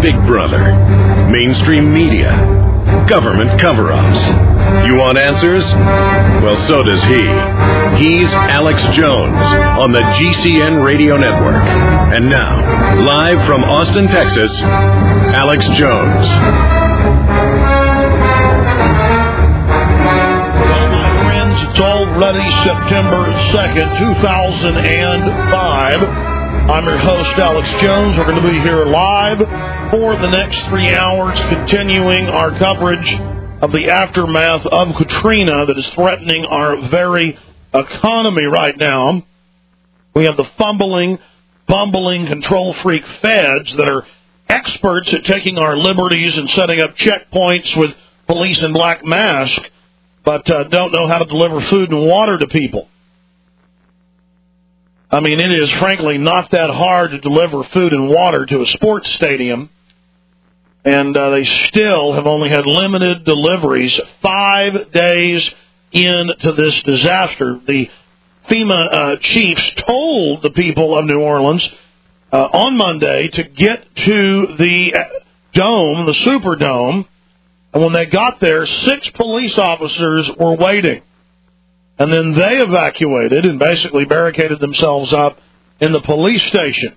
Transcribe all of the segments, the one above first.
Big Brother, mainstream media, government cover-ups. You want answers? Well, so does he. He's Alex Jones on the GCN Radio Network. And now, live from Austin, Texas, Alex Jones. Well, my friends, it's already September 2nd, 2005. I'm your host, Alex Jones. We're going to be here live for the next 3 hours, continuing our coverage of the aftermath of Katrina that is threatening our very economy right now. We have the fumbling, bumbling, control-freak feds that are experts at taking our liberties and setting up checkpoints with police in black masks, but don't know how to deliver food and water to people. I mean, it is frankly not that hard to deliver food and water to a sports stadium, and they still have only had limited deliveries 5 days into this disaster. The FEMA chiefs told the people of New Orleans on Monday to get to the dome, the Superdome, and when they got there, 6 police officers were waiting. And then they evacuated and basically barricaded themselves up in the police station.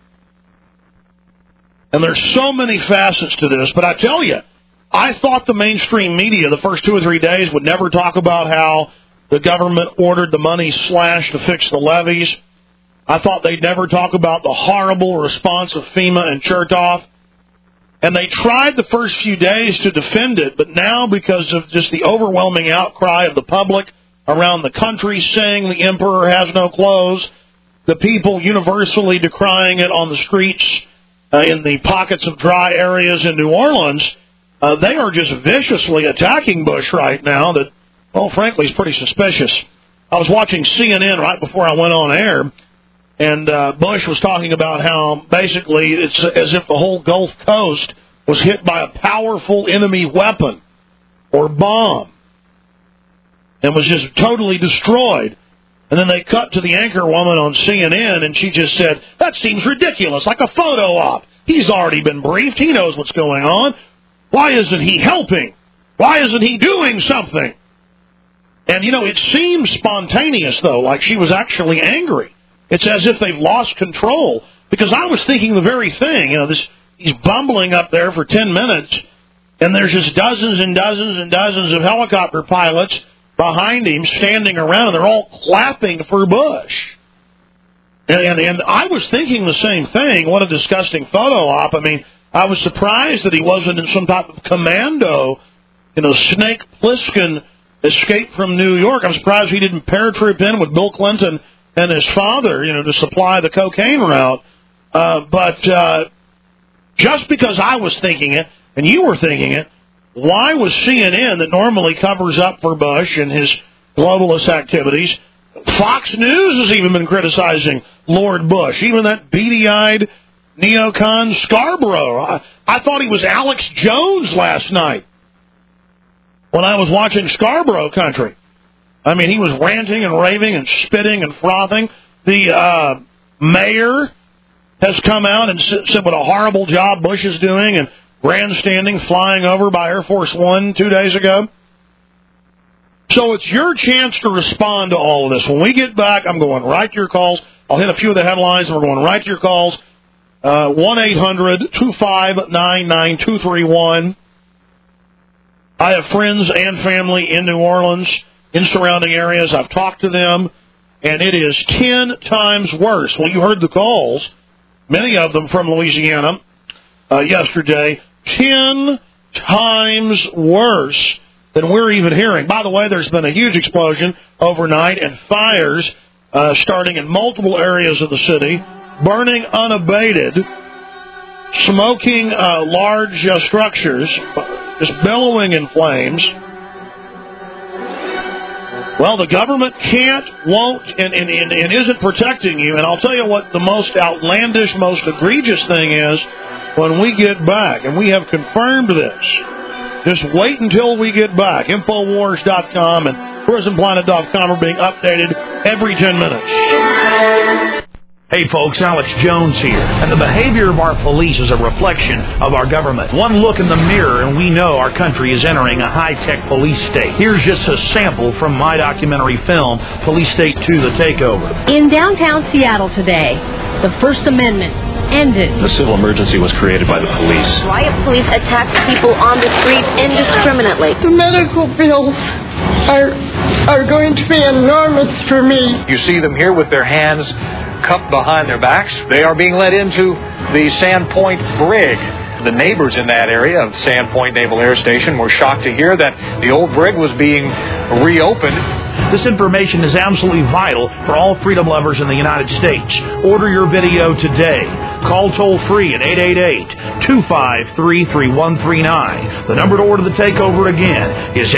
And there's so many facets to this, but I tell you, I thought the mainstream media the first 2 or 3 days would never talk about how the government ordered the money slashed to fix the levees. I thought they'd never talk about the horrible response of FEMA and Chertoff. And they tried the first few days to defend it, but now because of just the overwhelming outcry of the public around the country saying the emperor has no clothes, the people universally decrying it on the streets in the pockets of dry areas in New Orleans, they are just viciously attacking Bush right now that, well, frankly, is pretty suspicious. I was watching CNN right before I went on air, and Bush was talking about how basically it's as if the whole Gulf Coast was hit by a powerful enemy weapon or bomb and was just totally destroyed. And then they cut to the anchor woman on CNN, and she just said, that seems ridiculous, like a photo op. He's already been briefed. He knows what's going on. Why isn't he helping? Why isn't he doing something? And, you know, it seems spontaneous, though, like she was actually angry. It's as if they've lost control, because I was thinking the very thing. You know, he's bumbling up there for 10 minutes, and there's just dozens and dozens and dozens of helicopter pilots behind him standing around, and they're all clapping for Bush. And I was thinking the same thing. What a disgusting photo op. I mean, I was surprised that he wasn't in some type of commando, you know, Snake Plissken escape from New York. I'm surprised he didn't paratroop in with Bill Clinton and his father, you know, to supply the cocaine route. But just because I was thinking it, and you were thinking it, why was CNN, that normally covers up for Bush and his globalist activities, Fox News has even been criticizing Lord Bush, even that beady-eyed neocon Scarborough. I thought he was Alex Jones last night when I was watching Scarborough Country. I mean, he was ranting and raving and spitting and frothing. The mayor has come out and said what a horrible job Bush is doing, and grandstanding, flying over by Air Force One 2 days ago. So it's your chance to respond to all of this. When we get back, I'm going right to your calls. I'll hit a few of the headlines, and we're going right to your calls. 1-800-259-9231. I have friends and family in New Orleans, in surrounding areas. I've talked to them, and it is 10 times worse. Well, you heard the calls, many of them from Louisiana yesterday. 10 times worse than we're even hearing. By the way, there's been a huge explosion overnight and fires starting in multiple areas of the city, burning unabated, smoking large structures, just billowing in flames. Well, the government can't, won't, and isn't protecting you. And I'll tell you what the most outlandish, most egregious thing is when we get back. And we have confirmed this. Just wait until we get back. Infowars.com and PrisonPlanet.com are being updated every 10 minutes. Hey folks, Alex Jones here, and the behavior of our police is a reflection of our government. One look in the mirror and we know our country is entering a high-tech police state. Here's just a sample from my documentary film, Police State 2, The Takeover. In downtown Seattle today, the First Amendment ended. The civil emergency was created by the police. Riot police attacked people on the street indiscriminately. The medical bills are going to be enormous for me. You see them here with their hands cupped behind their backs. They are being led into the Sandpoint Brig. The neighbors in that area of Sandpoint Naval Air Station were shocked to hear that the old brig was being reopened. This information is absolutely vital for all freedom lovers in the United States. Order your video today. Call toll-free at 888-253-3139. The number to order the takeover again is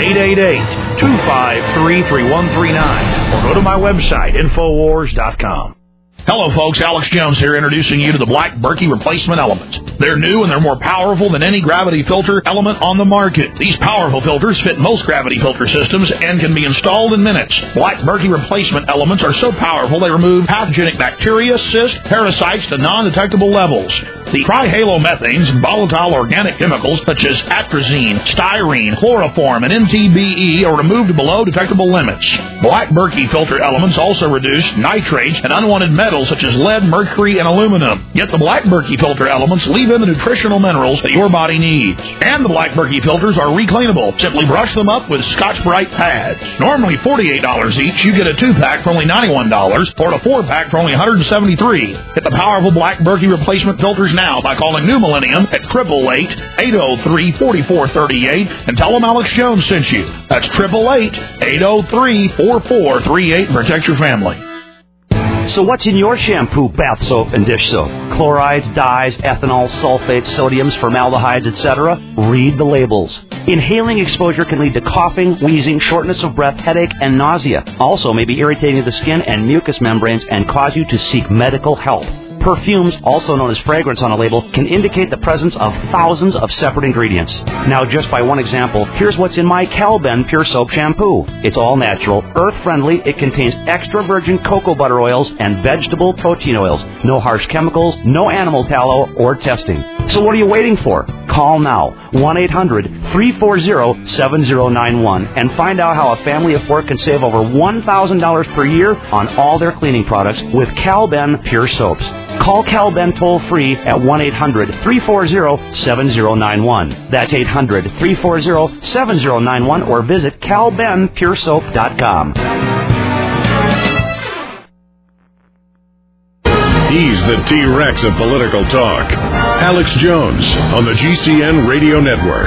888-253-3139. Or go to my website, Infowars.com. Hello, folks. Alex Jones here, introducing you to the Black Berkey replacement elements. They're new and they're more powerful than any gravity filter element on the market. These powerful filters fit most gravity filter systems and can be installed in minutes. Black Berkey replacement elements are so powerful they remove pathogenic bacteria, cysts, parasites to non-detectable levels. The trihalomethanes and volatile organic chemicals such as atrazine, styrene, chloroform, and MTBE are removed below detectable limits. Black Berkey filter elements also reduce nitrates and unwanted metals such as lead, mercury, and aluminum. Yet the Black Berkey filter elements leave in the nutritional minerals that your body needs. And the Black Berkey filters are recleanable. Simply brush them up with Scotch-Brite pads. Normally $48 each, you get a 2-pack for only $91 or a 4-pack for only $173. Get the powerful Black Berkey replacement filters now by calling New Millennium at 888-803-4438 and tell them Alex Jones sent you. That's 888-803-4438 and protect your family. So what's in your shampoo, bath soap, and dish soap? Chlorides, dyes, ethanol, sulfates, sodiums, formaldehydes, etc.? Read the labels. Inhaling exposure can lead to coughing, wheezing, shortness of breath, headache, and nausea. Also may be irritating to the skin and mucous membranes and cause you to seek medical help. Perfumes, also known as fragrance on a label, can indicate the presence of thousands of separate ingredients. Now, just by one example, here's what's in my Calben Pure Soap Shampoo. It's all natural, earth-friendly, it contains extra virgin cocoa butter oils and vegetable protein oils. No harsh chemicals, no animal tallow, or testing. So what are you waiting for? Call now, 1-800-340-7091, and find out how a family of 4 can save over $1,000 per year on all their cleaning products with Calben Pure Soaps. Call Calben toll-free at 1-800-340-7091. That's 800-340-7091, or visit calbenpuresoap.com. He's the T-Rex of political talk. Alex Jones on the GCN Radio Network.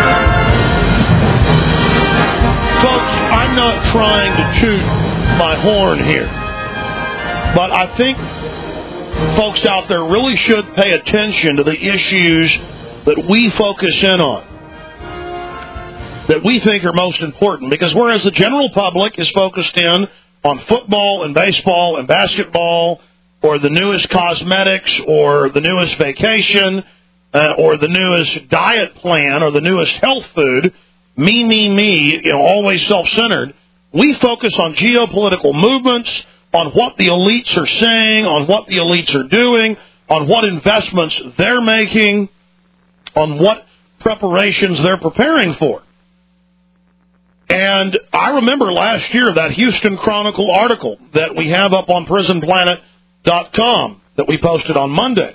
Folks, I'm not trying to toot my horn here, but I think folks out there really should pay attention to the issues that we focus in on, that we think are most important, because whereas the general public is focused in on football and baseball and basketball, or the newest cosmetics, or the newest vacation, or the newest diet plan, or the newest health food, me, always self-centered, we focus on geopolitical movements, on what the elites are saying, on what the elites are doing, on what investments they're making, on what preparations they're preparing for. And I remember last year that Houston Chronicle article that we have up on prisonplanet.com that we posted on Monday.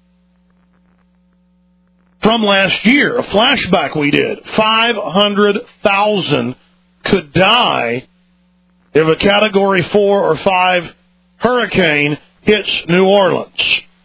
From last year, a flashback we did, 500,000 could die if a Category 4 or 5 hurricane hits New Orleans.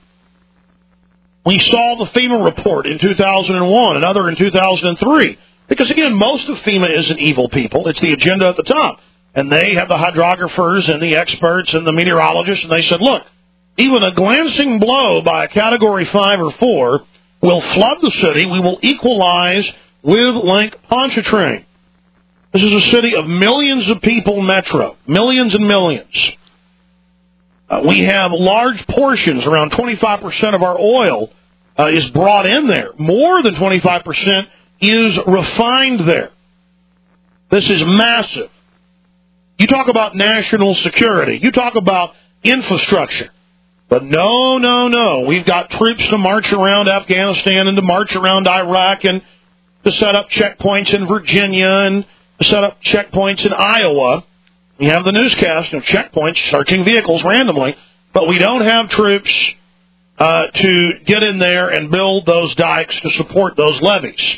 We saw the FEMA report in 2001, another in 2003. Because, again, most of FEMA isn't evil people. It's the agenda at the top. And they have the hydrographers and the experts and the meteorologists, and they said, look, even a glancing blow by a Category 5 or 4 will flood the city. We will equalize with Lake Pontchartrain. This is a city of millions of people, metro, millions and millions. We have large portions, around 25% of our oil is brought in there. More than 25% is refined there. This is massive. You talk about national security. You talk about infrastructure. But no. We've got troops to march around Afghanistan and to march around Iraq and to set up checkpoints in Virginia and to set up checkpoints in Iowa. We have the newscast of checkpoints searching vehicles randomly, but we don't have troops to get in there and build those dikes to support those levees.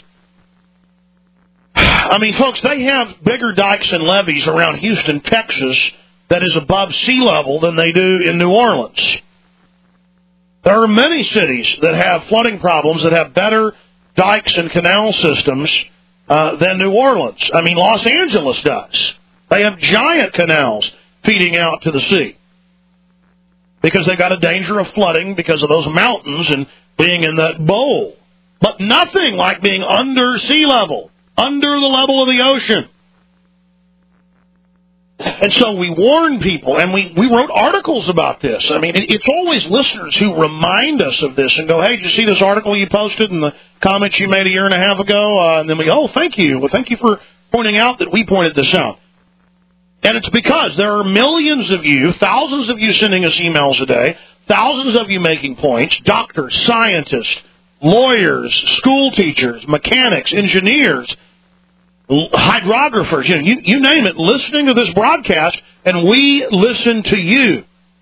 I mean, folks, they have bigger dikes and levees around Houston, Texas, that is above sea level than they do in New Orleans. There are many cities that have flooding problems that have better dikes and canal systems than New Orleans. I mean, Los Angeles does. They have giant canals feeding out to the sea because they've got a danger of flooding because of those mountains and being in that bowl. But nothing like being under sea level, under the level of the ocean. And so we warn people, and we wrote articles about this. I mean, it's always listeners who remind us of this and go, hey, did you see this article you posted and the comments you made a year and a half ago? And then we go, oh, thank you. Well, thank you for pointing out that we pointed this out. And it's because there are millions of you, thousands of you sending us emails a day, thousands of you making points, doctors, scientists, lawyers, school teachers, mechanics, engineers, hydrographers, you name it, listening to this broadcast, and we listen to you.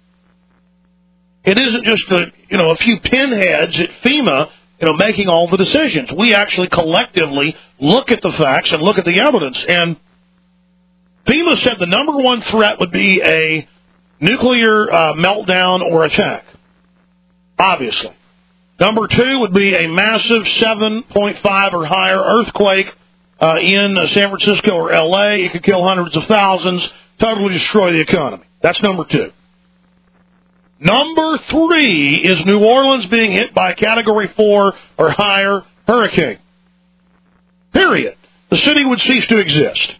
It isn't just a few pinheads at FEMA, making all the decisions. We actually collectively look at the facts and look at the evidence. And FEMA said the number one threat would be a nuclear meltdown or attack, obviously. Number two would be a massive 7.5 or higher earthquake in San Francisco or L.A. It could kill hundreds of thousands, totally destroy the economy. That's number two. Number three is New Orleans being hit by a Category 4 or higher hurricane. Period. The city would cease to exist.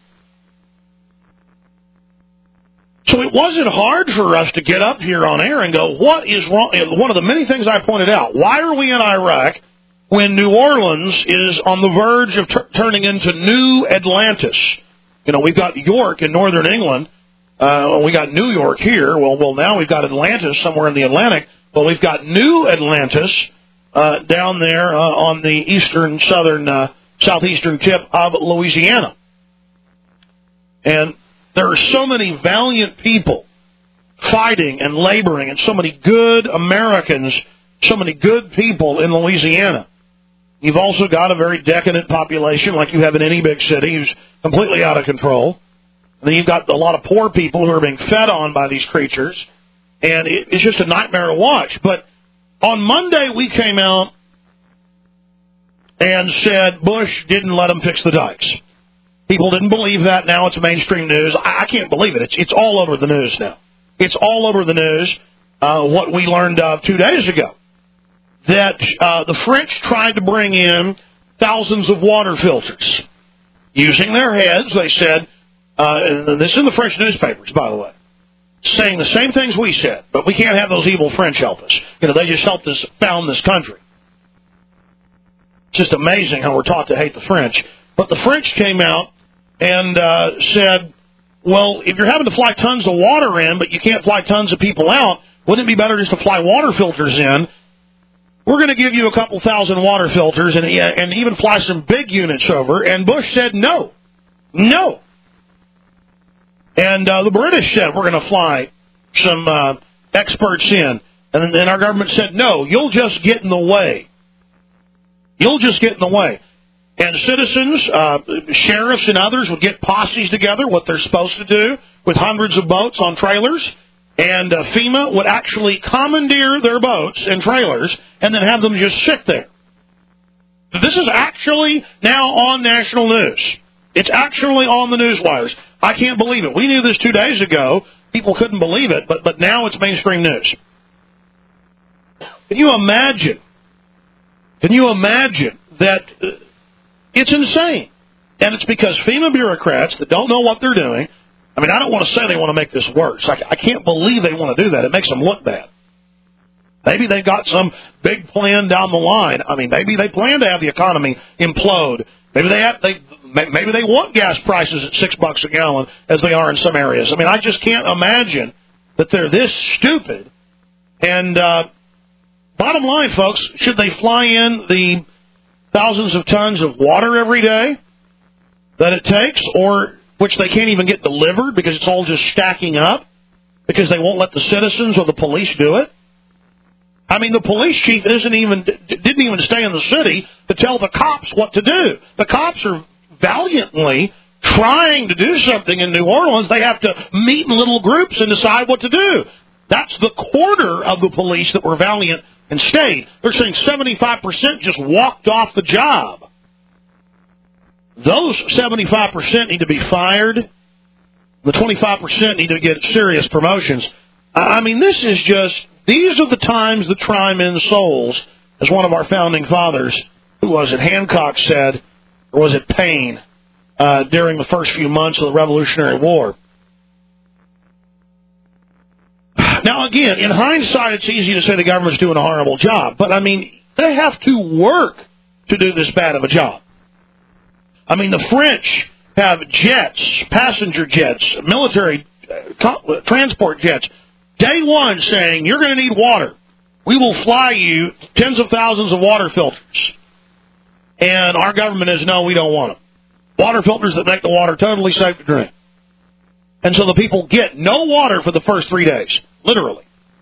So it wasn't hard for us to get up here on air and go, what is wrong? One of the many things I pointed out, why are we in Iraq when New Orleans is on the verge of turning into New Atlantis? We've got York in northern England. We got New York here. Well, now we've got Atlantis somewhere in the Atlantic. Well, we've got New Atlantis down there on the southeastern tip of Louisiana. And there are so many valiant people fighting and laboring, and so many good Americans, so many good people in Louisiana. You've also got a very decadent population like you have in any big city who's completely out of control. And then you've got a lot of poor people who are being fed on by these creatures. And it's just a nightmare to watch. But on Monday we came out and said Bush didn't let them fix the dikes. People didn't believe that. Now it's mainstream news. I can't believe it. It's all over the news now. It's all over the news, what we learned 2 days ago. That the French tried to bring in thousands of water filters. Using their heads, they said, and this is in the French newspapers, by the way, saying the same things we said, but we can't have those evil French help us. They just helped us found this country. It's just amazing how we're taught to hate the French. But the French came out and said, well, if you're having to fly tons of water in, but you can't fly tons of people out, wouldn't it be better just to fly water filters in? We're going to give you a couple thousand water filters and even fly some big units over. And Bush said no. No. And the British said we're going to fly some experts in. And then our government said, no, you'll just get in the way. You'll just get in the way. And citizens, sheriffs and others would get posses together, what they're supposed to do, with hundreds of boats on trailers. And FEMA would actually commandeer their boats and trailers and then have them just sit there. This is actually now on national news. It's actually on the news wires. I can't believe it. We knew this 2 days ago. People couldn't believe it, but now it's mainstream news. Can you imagine? Can you imagine that it's insane? And it's because FEMA bureaucrats that don't know what they're doing. I mean, I don't want to say they want to make this worse. I can't believe they want to do that. It makes them look bad. Maybe they've got some big plan down the line. I mean, maybe they plan to have the economy implode. Maybe they want gas prices at $6 a gallon as they are in some areas. I mean, I just can't imagine that they're this stupid And bottom line, folks, should they fly in the thousands of tons of water every day that it takes, or which they can't even get delivered because it's all just stacking up because they won't let the citizens or the police do it? I mean, the police chief didn't even stay in the city to tell the cops what to do. The cops are valiantly trying to do something in New Orleans. They have to meet in little groups and decide what to do. That's the quarter of the police that were valiant and stayed. They're saying 75% just walked off the job. Those 75% need to be fired. The 25% need to get serious promotions. I mean, these are the times that try men's souls, as one of our founding fathers, who was it, Hancock said, or was it Payne, during the first few months of the Revolutionary War. Now, again, in hindsight, it's easy to say the government's doing a horrible job, but, I mean, they have to work to do this bad of a job. I mean, the French have jets, passenger jets, military transport jets, day one saying, you're going to need water. We will fly you tens of thousands of water filters. And our government is, no, we don't want them. Water filters that make the water totally safe to drink. And so the people get no water for the first 3 days, literally.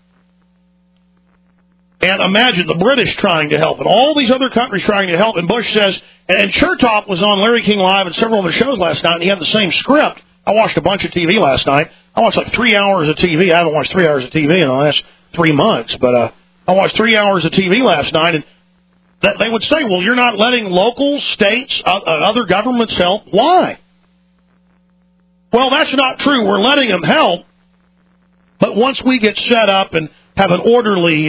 And imagine the British trying to help and all these other countries trying to help. And Bush says, and Chertoff was on Larry King Live and several other shows last night, and he had the same script. I watched a bunch of TV last night. I watched like 3 hours of TV. I haven't watched 3 hours of TV in the last 3 months, but I watched 3 hours of TV last night, and they would say, well, you're not letting local, states, other governments help. Why? Well, that's not true. We're letting them help, but once we get set up and have an orderly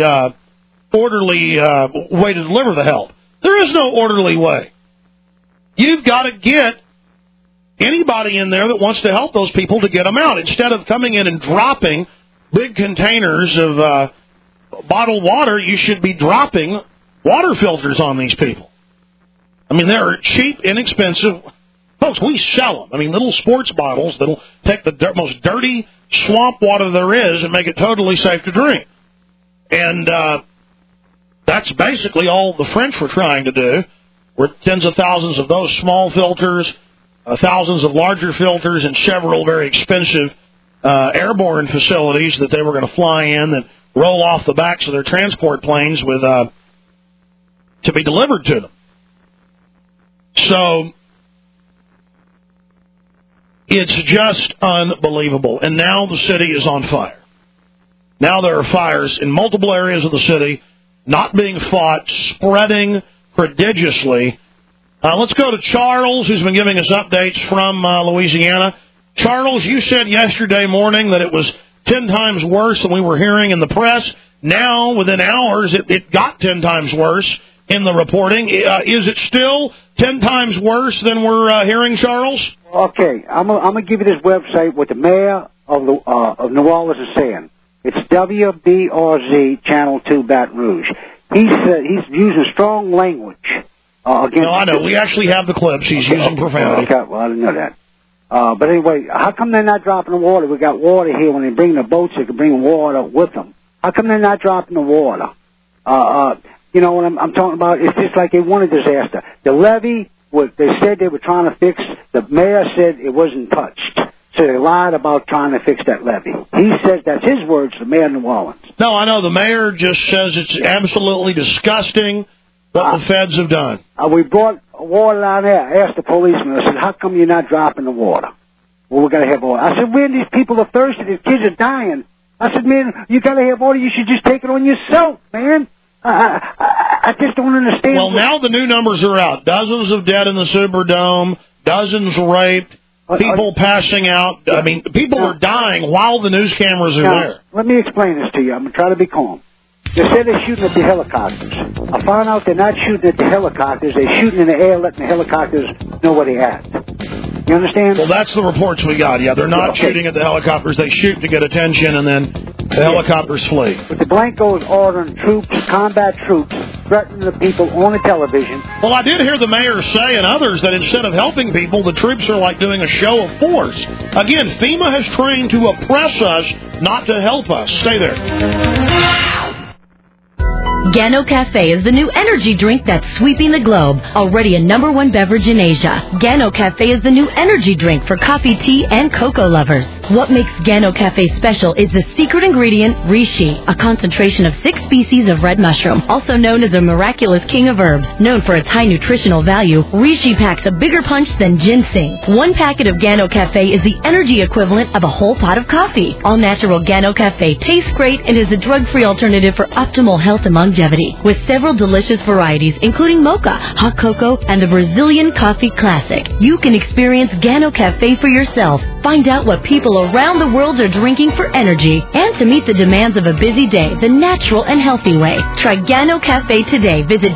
way to deliver the help. There is no orderly way. You've got to get anybody in there that wants to help those people to get them out. Instead of coming in and dropping big containers of bottled water, you should be dropping water filters on these people. I mean, they're cheap, inexpensive. Folks, we sell them. I mean, little sports bottles that'll take the most dirty swamp water there is and make it totally safe to drink. And that's basically all the French were trying to do. Were tens of thousands of those small filters, thousands of larger filters, and several very expensive airborne facilities that they were going to fly in and roll off the backs of their transport planes with to be delivered to them. So it's just unbelievable. And now the city is on fire. Now there are fires in multiple areas of the city, not being fought, spreading prodigiously. Let's go to Charles, who's been giving us updates from Louisiana. Charles, you said yesterday morning that it was 10 times worse than we were hearing in the press. Now, within hours, it got 10 times worse in the reporting. Is it still 10 times worse than we're hearing, Charles? Okay, I'm gonna give you this website what the mayor of New Orleans is saying. It's WBRZ Channel 2 Baton Rouge. He's using strong language against. No, I know. We actually have the clips. He's using profanity. Okay, well, I didn't know that. But anyway, how come they're not dropping the water? We got water here. When they bring the boats, they can bring water with them. How come they're not dropping the water? You know what I'm talking about? It's just like they want a disaster. The levee, they said they were trying to fix. The mayor said it wasn't touched. So they lied about trying to fix that levee. He says, that's his words, the mayor of New Orleans. No, I know. The mayor just says it's absolutely disgusting what the feds have done. We brought water down there. I asked the policeman, I said, how come you're not dropping the water? Well, we're going to have water. I said, man, these people are thirsty. These kids are dying. I said, man, you got to have water. You should just take it on yourself, man. I just don't understand. Well, now the new numbers are out. Dozens of dead in the Superdome, dozens raped, people passing out. I mean, people are dying while the news cameras are there. Let me explain this to you. I'm going to try to be calm. They said they're shooting at the helicopters. I found out they're not shooting at the helicopters. They're shooting in the air, letting the helicopters know where they're at. You understand? Well, that's the reports we got. Yeah, they're not shooting at the helicopters. They shoot to get attention, and then the helicopters flee. But the Blanco's ordering troops, combat troops, threatening the people on the television. Well, I did hear the mayor say and others that instead of helping people, the troops are like doing a show of force. Again, FEMA has trained to oppress us, not to help us. Stay there. Gano Cafe is the new energy drink that's sweeping the globe, already a #1 beverage in Asia. Gano Cafe is the new energy drink for coffee, tea, and cocoa lovers. What makes Gano Cafe special is the secret ingredient, reishi, a concentration of 6 species of red mushroom, also known as a miraculous king of herbs. Known for its high nutritional value, reishi packs a bigger punch than ginseng. 1 packet of Gano Cafe is the energy equivalent of a whole pot of coffee. All-natural Gano Cafe tastes great and is a drug-free alternative for optimal health and longevity, with several delicious varieties, including mocha, hot cocoa, and the Brazilian coffee classic. You can experience Gano Cafe for yourself. Find out what people around the world are drinking for energy, and to meet the demands of a busy day the natural and healthy way. Try Gano Cafe today. Visit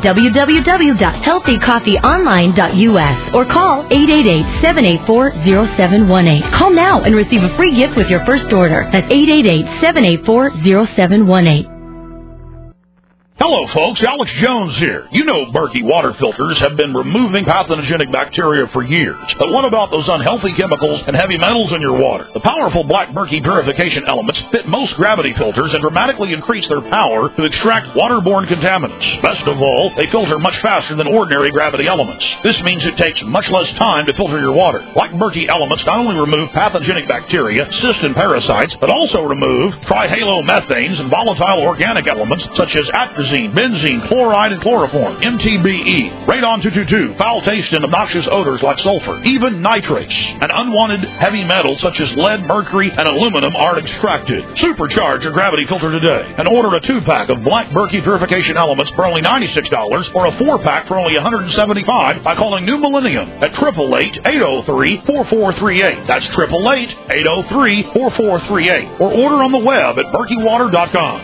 www.healthycoffeeonline.us or call 888-784-0718. Call now and receive a free gift with your first order. That's 888-784-0718. Hello, folks. Alex Jones here. You know Berkey water filters have been removing pathogenic bacteria for years. But what about those unhealthy chemicals and heavy metals in your water? The powerful Black Berkey purification elements fit most gravity filters and dramatically increase their power to extract waterborne contaminants. Best of all, they filter much faster than ordinary gravity elements. This means it takes much less time to filter your water. Black Berkey elements not only remove pathogenic bacteria, cysts, and parasites, but also remove trihalomethanes and volatile organic elements such as atrazine, benzene, chloride, and chloroform, MTBE, radon 222, foul taste and obnoxious odors like sulfur, even nitrates, and unwanted heavy metals such as lead, mercury, and aluminum are extracted. Supercharge your gravity filter today and order a 2-pack of Black Berkey purification elements for only $96 or a 4-pack for only $175 by calling New Millennium at 888-803-4438. That's 888-803-4438. Or order on the web at berkeywater.com.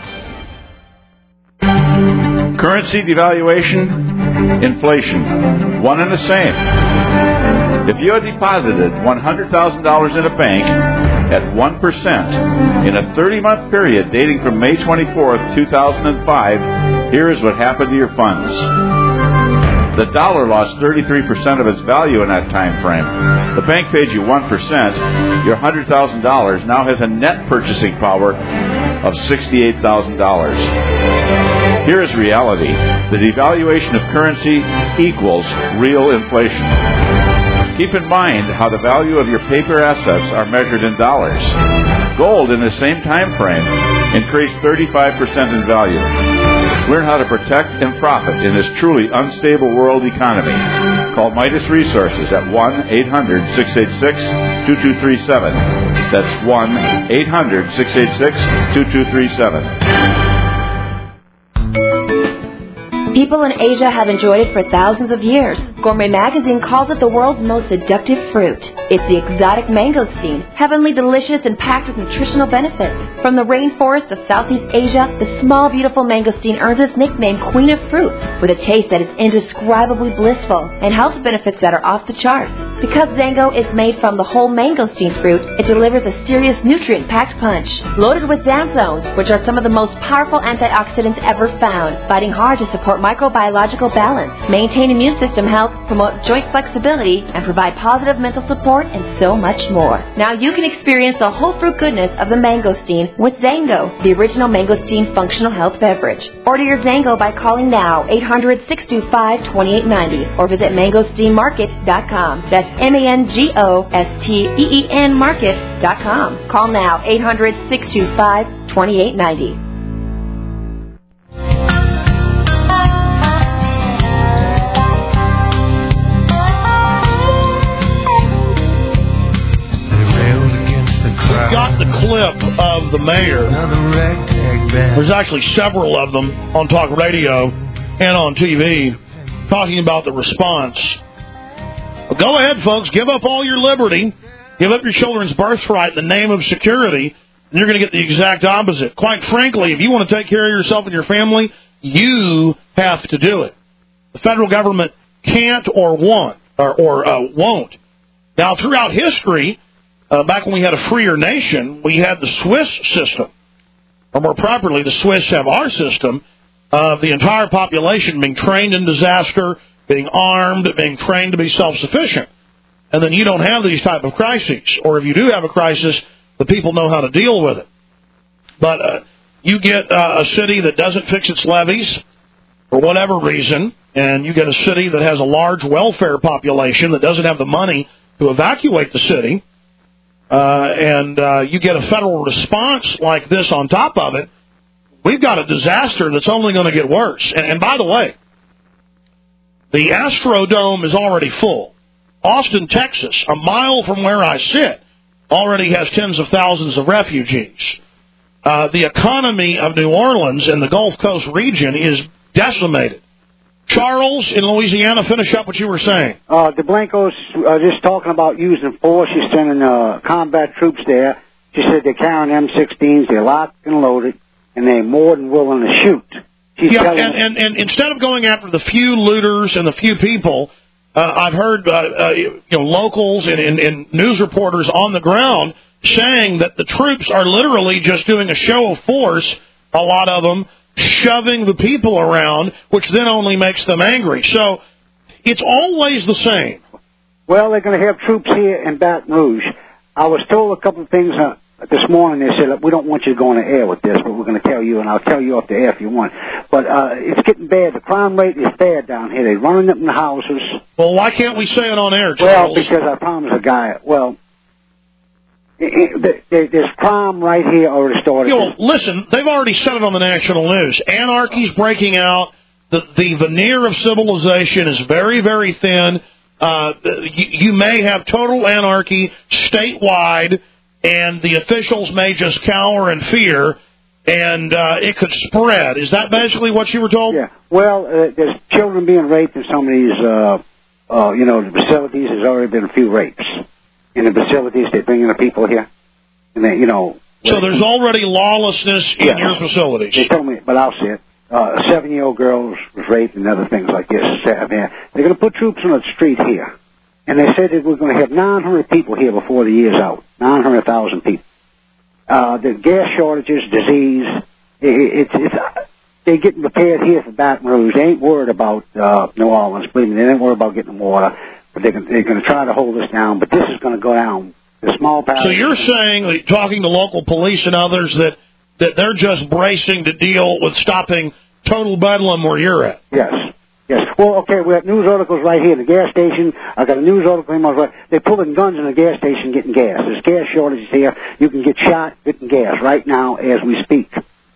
Currency devaluation, inflation, one and the same. If you had deposited $100,000 in a bank at 1% in a 30-month period dating from May 24th, 2005, here is what happened to your funds. The dollar lost 33% of its value in that time frame. The bank paid you 1%. Your $100,000 now has a net purchasing power of $68,000. Here is reality. The devaluation of currency equals real inflation. Keep in mind how the value of your paper assets are measured in dollars. Gold in the same time frame increased 35% in value. Learn how to protect and profit in this truly unstable world economy. Call Midas Resources at 1-800-686-2237. That's 1-800-686-2237. People in Asia have enjoyed it for thousands of years. Gourmet Magazine calls it the world's most seductive fruit. It's the exotic mangosteen, heavenly delicious and packed with nutritional benefits. From the rainforests of Southeast Asia, the small, beautiful mangosteen earns its nickname Queen of Fruits, with a taste that is indescribably blissful and health benefits that are off the charts. Because Zango is made from the whole mangosteen fruit, it delivers a serious nutrient-packed punch. Loaded with xanthones, which are some of the most powerful antioxidants ever found, fighting hard to support microbiological balance, maintain immune system health, promote joint flexibility, and provide positive mental support, and so much more. Now you can experience the whole fruit goodness of the mangosteen with Zango, the original mangosteen functional health beverage. Order your Zango by calling now 800-625-2890 or visit mangosteenmarket.com. That's MANGOSTEEN market.com. Call now 800-625-2890. Got the clip of the mayor. There's actually several of them on talk radio and on TV talking about the response. Well, go ahead, folks. Give up all your liberty. Give up your children's birthright in the name of security, and you're going to get the exact opposite. Quite frankly, if you want to take care of yourself and your family, you have to do it. The federal government can't or won't. Now, throughout history, back when we had a freer nation, we had the Swiss system. Or more properly, the Swiss have our system of the entire population being trained in disaster, being armed, being trained to be self-sufficient. And then you don't have these type of crises. Or if you do have a crisis, the people know how to deal with it. But you get a city that doesn't fix its levees, for whatever reason, and you get a city that has a large welfare population that doesn't have the money to evacuate the city, and you get a federal response like this on top of it, we've got a disaster that's only going to get worse. And by the way, the Astrodome is already full. Austin, Texas, a mile from where I sit, already has tens of thousands of refugees. The economy of New Orleans and the Gulf Coast region is decimated. Charles, in Louisiana, finish up what you were saying. DeBlanco's just talking about using force. She's sending combat troops there. She said they're carrying M16s, they're locked and loaded, and they're more than willing to shoot. And instead of going after the few looters and the few people, I've heard locals and news reporters on the ground saying that the troops are literally just doing a show of force, a lot of them, shoving the people around, which then only makes them angry. So it's always the same. Well, they're going to have troops here in Baton Rouge. I was told a couple of things this morning. They said, we don't want you to go on the air with this, but we're going to tell you, and I'll tell you off the air if you want. But it's getting bad. The crime rate is bad down here. They're running up in the houses. Well, why can't we say it on air, Charles? Well, because I promised a guy, there's crime right here already started. Listen, they've already said it on the national news. Anarchy's breaking out. The veneer of civilization is very, very thin. You may have total anarchy statewide, and the officials may just cower in fear, and it could spread. Is that basically what you were told? Yeah. Well, there's children being raped in some of these, the facilities. There's already been a few rapes. In the facilities, they bring in the people here, and they, So there's already lawlessness in your facilities. They told me, but I'll see it. A 7-year-old girl was raped and other things like this. They're going to put troops on the street here, and they said that we're going to have 900 people here before the year's out. 900,000 people. The gas shortages, disease. They're getting prepared here for Baton Rouge. They ain't worried about New Orleans. Believe me, they ain't worried about getting water. But they're going to try to hold us down. But this is going to go down. The small power. So you're saying, talking to local police and others, that they're just bracing to deal with stopping total bedlam where you're at? Yes. Well, okay, we have news articles right here. The gas station, I got a news article in my right. They're pulling guns in the gas station getting gas. There's gas shortages here. You can get shot getting gas right now as we speak.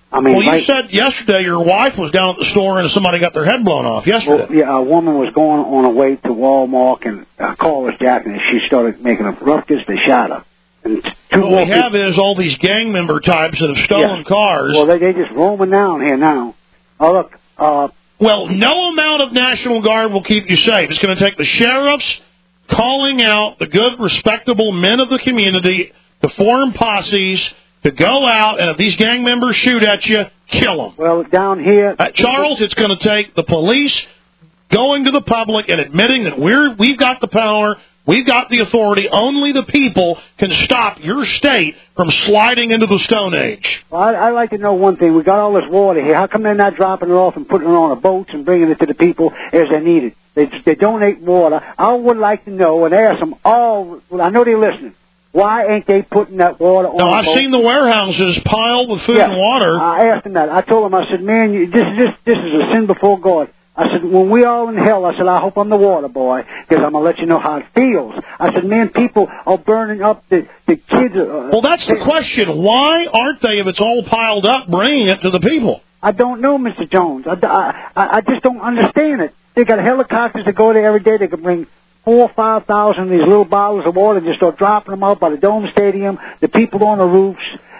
You said yesterday your wife was down at the store and somebody got their head blown off yesterday. Well, yeah, a woman was going on her way to Walmart and a car was jacking and she started making a ruckus. They shot her. And what we have is all these gang member types that have stolen cars. Well, they just roaming down here now. Oh, look. Well, no amount of National Guard will keep you safe. It's going to take the sheriffs calling out the good, respectable men of the community to form posses to go out, and if these gang members shoot at you, kill them. Well, down here... Charles, it's going to take the police going to the public and admitting that we've got the power, we've got the authority, only the people can stop your state from sliding into the Stone Age. Well, I'd like to know one thing. We got all this water here. How come they're not dropping it off and putting it on the boats and bringing it to the people as they need it? They donate water. I would like to know and ask them all... Well, I know they're listening. Why ain't they putting that water on? No, I've seen the warehouses piled with food and water. I asked them that. I told them, I said, man, this is a sin before God. I said, when we all in hell, I said, I hope I'm the water boy, because I'm going to let you know how it feels. I said, man, people are burning up the kids. Well, that's the question. Why aren't they, if it's all piled up, bringing it to the people? I don't know, Mr. Jones. I just don't understand it. They got helicopters that go there every day. They can bring 4,000 or 5,000 of these little bottles of water and just start dropping them out by the Dome Stadium, the people on the roofs.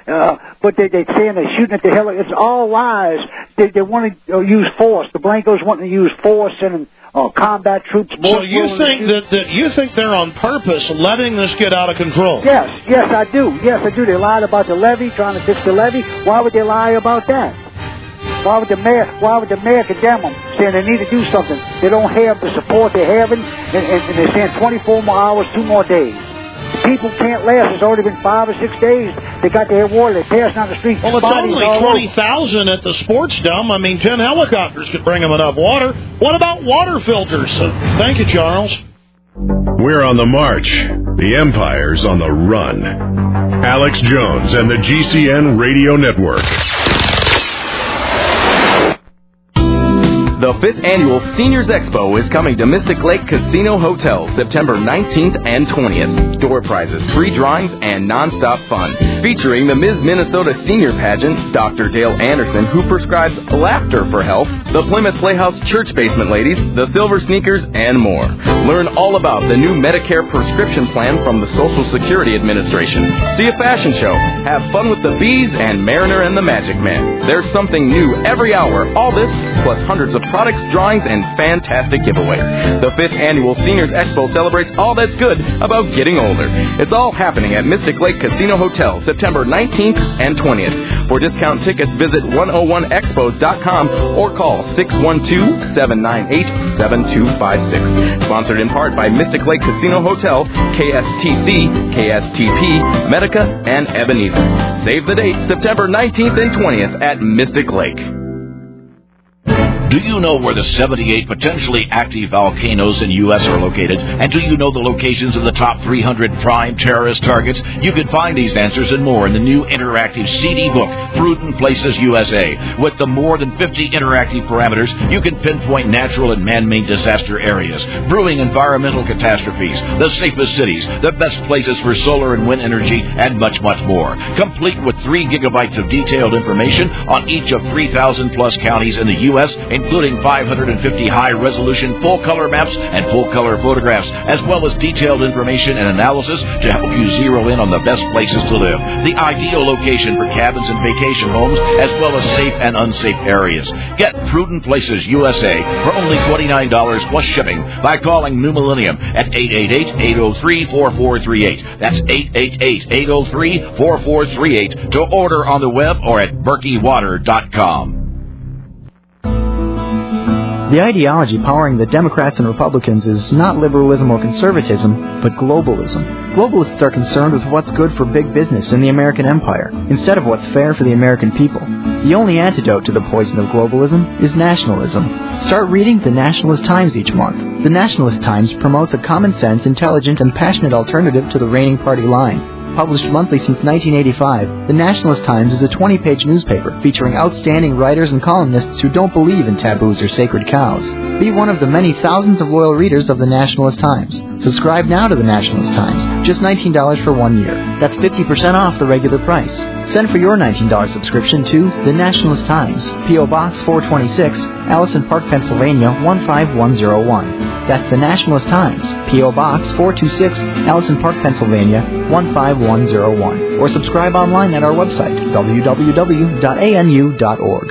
But they're saying they're shooting at the helicopters. It's all lies. They want to use force. The Blancos want to use force and combat troops. So you think that you think they're on purpose letting this get out of control? Yes, I do. Yes, I do. They lied about the levee, trying to fix the levee. Why would they lie about that? Why would the mayor condemn them, saying they need to do something? They don't have the support they're having, and they're saying 24 more hours, 2 more days. People can't last. It's already been 5 or 6 days. They got to have water. They're passing on the street. Well, it's only 20,000 at the sports dome. I mean, 10 helicopters could bring them enough water. What about water filters? Thank you, Charles. We're on the march. The Empire's on the run. Alex Jones and the GCN Radio Network. The The 5th Annual Seniors Expo is coming to Mystic Lake Casino Hotel September 19th and 20th. Door prizes, free drawings, and non-stop fun. Featuring the Ms. Minnesota Senior Pageant, Dr. Dale Anderson, who prescribes laughter for health, the Plymouth Playhouse Church Basement Ladies, the Silver Sneakers, and more. Learn all about the new Medicare prescription plan from the Social Security Administration. See a fashion show. Have fun with the Bees and Mariner and the Magic Man. There's something new every hour. All this, plus hundreds of products, drawings, and fantastic giveaways. The 5th Annual Seniors Expo celebrates all that's good about getting older. It's all happening at Mystic Lake Casino Hotel, September 19th and 20th. For discount tickets, visit 101expos.com or call 612-798-7256. Sponsored in part by Mystic Lake Casino Hotel, KSTC, KSTP, Medica, and Ebenezer. Save the date, September 19th and 20th at Mystic Lake. Do you know where the 78 potentially active volcanoes in the U.S. are located? And do you know the locations of the top 300 prime terrorist targets? You can find these answers and more in the new interactive CD book, Prudent Places USA. With the more than 50 interactive parameters, you can pinpoint natural and man-made disaster areas, brewing environmental catastrophes, the safest cities, the best places for solar and wind energy, and much, much more. Complete with 3 gigabytes of detailed information on each of 3,000-plus counties in the U.S., including 550 high-resolution full-color maps and full-color photographs, as well as detailed information and analysis to help you zero in on the best places to live, the ideal location for cabins and vacation homes, as well as safe and unsafe areas. Get Prudent Places USA for only $29 plus shipping by calling New Millennium at 888-803-4438. That's 888-803-4438 to order on the web or at berkeywater.com. The ideology powering the Democrats and Republicans is not liberalism or conservatism, but globalism. Globalists are concerned with what's good for big business in the American empire, instead of what's fair for the American people. The only antidote to the poison of globalism is nationalism. Start reading the Nationalist Times each month. The Nationalist Times promotes a common-sense, intelligent, and passionate alternative to the reigning party line. Published monthly since 1985, the Nationalist Times is a 20-page newspaper featuring outstanding writers and columnists who don't believe in taboos or sacred cows. Be one of the many thousands of loyal readers of the Nationalist Times. Subscribe now to the Nationalist Times, just $19 for 1 year. That's 50% off the regular price. Send for your $19 subscription to The Nationalist Times, P.O. Box 426, Allison Park, Pennsylvania 15101. That's The Nationalist Times, P.O. Box 426, Allison Park, Pennsylvania 15101. Or subscribe online at our website, www.anu.org.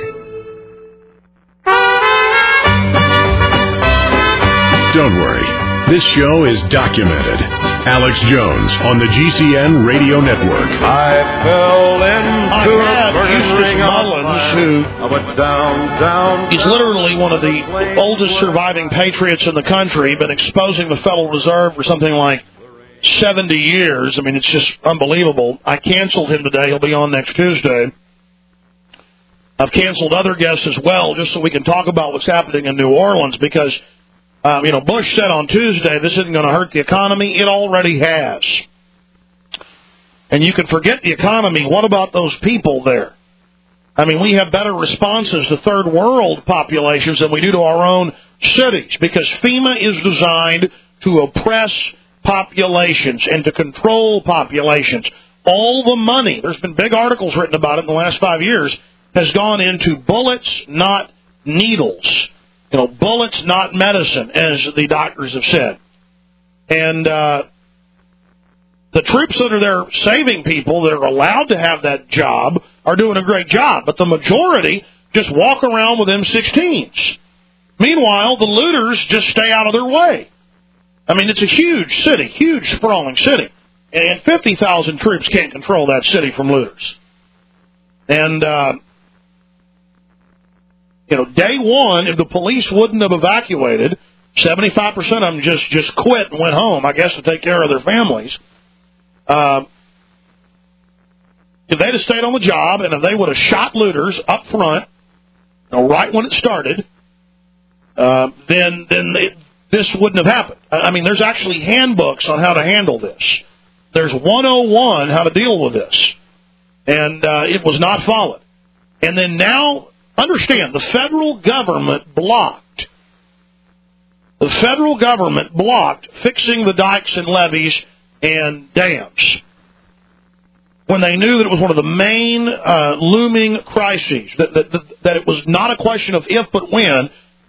Don't worry. This show is documented. Alex Jones on the GCN Radio Network. I fell into Eustace Mullins, who he's literally one of the oldest surviving patriots in the country, been exposing the Federal Reserve for something like 70 years. I mean, it's just unbelievable. I canceled him today. He'll be on next Tuesday. I've canceled other guests as well, just so we can talk about what's happening in New Orleans, because Bush said on Tuesday this isn't going to hurt the economy. It already has. And you can forget the economy. What about those people there? I mean, we have better responses to third world populations than we do to our own cities, because FEMA is designed to oppress populations and to control populations. All the money, there's been big articles written about it in the last 5 years, has gone into bullets, not needles. Bullets, not medicine, as the doctors have said. And the troops that are there saving people that are allowed to have that job are doing a great job, but the majority just walk around with M16s. Meanwhile, the looters just stay out of their way. I mean, it's a huge city, huge sprawling city, and 50,000 troops can't control that city from looters. And day one, if the police wouldn't have evacuated, 75% of them just quit and went home, I guess, to take care of their families. If they'd have stayed on the job and if they would have shot looters up front, right when it started, then this wouldn't have happened. I mean, there's actually handbooks on how to handle this. There's 101 how to deal with this. And it was not followed. And then now understand, the federal government blocked fixing the dikes and levees and dams when they knew that it was one of the main looming crises, that it was not a question of if but when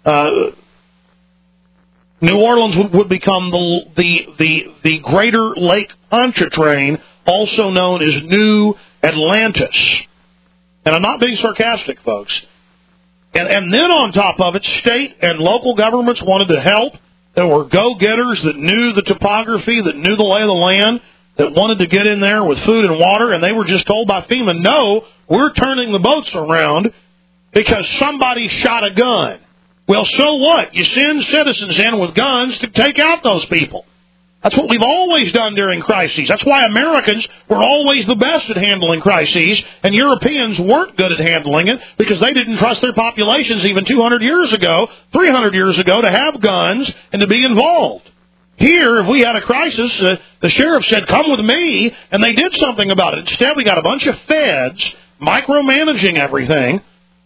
New Orleans would become the Greater Lake Pontchartrain, also known as New Atlantis. And I'm not being sarcastic, folks. And then on top of it, state and local governments wanted to help. There were go-getters that knew the topography, that knew the lay of the land, that wanted to get in there with food and water, and they were just told by FEMA, no, we're turning the boats around because somebody shot a gun. Well, so what? You send citizens in with guns to take out those people. That's what we've always done during crises. That's why Americans were always the best at handling crises, and Europeans weren't good at handling it because they didn't trust their populations even 200 years ago, 300 years ago, to have guns and to be involved. Here, if we had a crisis, the sheriff said, come with me, and they did something about it. Instead, we got a bunch of feds micromanaging everything